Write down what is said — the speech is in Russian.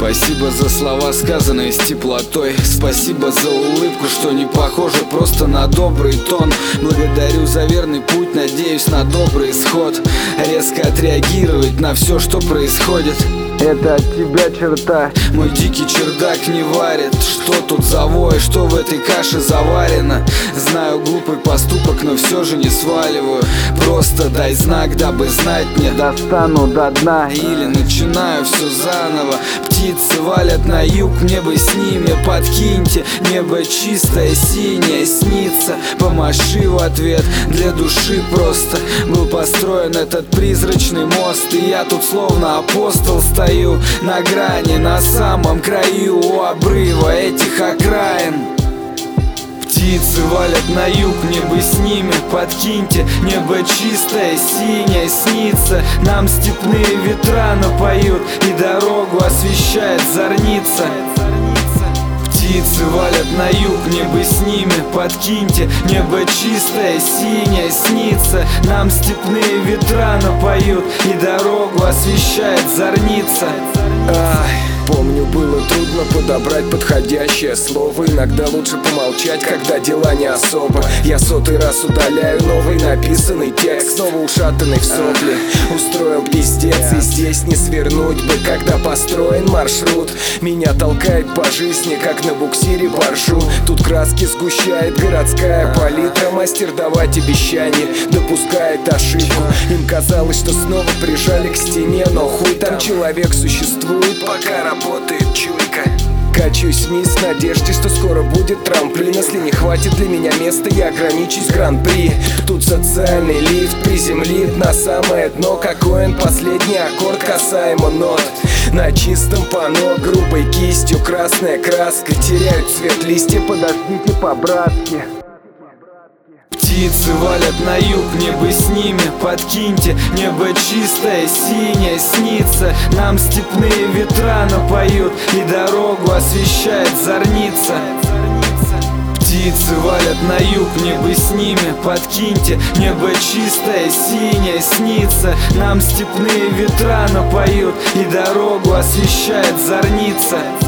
Спасибо за слова, сказанные с теплотой. Спасибо за улыбку, что не похоже просто на добрый тон. Благодарю за верный путь, надеюсь на добрый исход. Резко отреагировать на все, что происходит. Это от тебя черта. Мой дикий чердак не варит. Что тут за вой, что в этой каше заварено? Знаю, глупый поступок, но все же не сваливаю. Просто дай знак, дабы знать мне. Достану до дна. Или начинаю все заново. Птицы валят на юг, мне бы с ними. Подкиньте, небо чистое, синее снится. Помаши в ответ, для души просто был построен этот призрачный мост. И я тут словно апостол стою на грани, на самом краю у обрыва этих окраин. Птицы валят на юг, небо с ними. Подкиньте, небо чистое, синее снится. Нам степные ветра напоют, и дорогу освещает зорница. Птицы валят на юг, небо с ними. Подкиньте, небо чистое, синее снится. Нам степные ветра напоют, и дорогу освещает зорница. Помню, было трудно подобрать подходящее слово. Иногда лучше помолчать, когда дела не особо. Я сотый раз удаляю новый написанный текст, снова ушатанный в сопли. Устроил пиздец, и здесь не свернуть бы, когда построен маршрут. Меня толкает по жизни, как на буксире боржу. Тут краски сгущает городская палитра. Мастер давать обещания, допускает ошибку. Им казалось, что снова прижали к стене, но хуй там, человек существует, пока работает чуйка. Качусь вниз в надежде, что скоро будет трамплин. Если не хватит для меня места, я ограничусь гран-при. Тут социальный лифт приземлит на самое дно. Какой он последний аккорд касаемо нот. На чистом панно грубой кистью красная краска. Теряют цвет листья, подождите по-братски. Птицы валят на юг, небо с ними. Подкиньте, небо чистое, синее снится. Нам степные ветра напоют, и дорогу освещает зорница. Птицы валят на юг, небо с ними. Подкиньте, небо чистое, синее снится. Нам степные ветра напоют, и дорогу освещает зорница.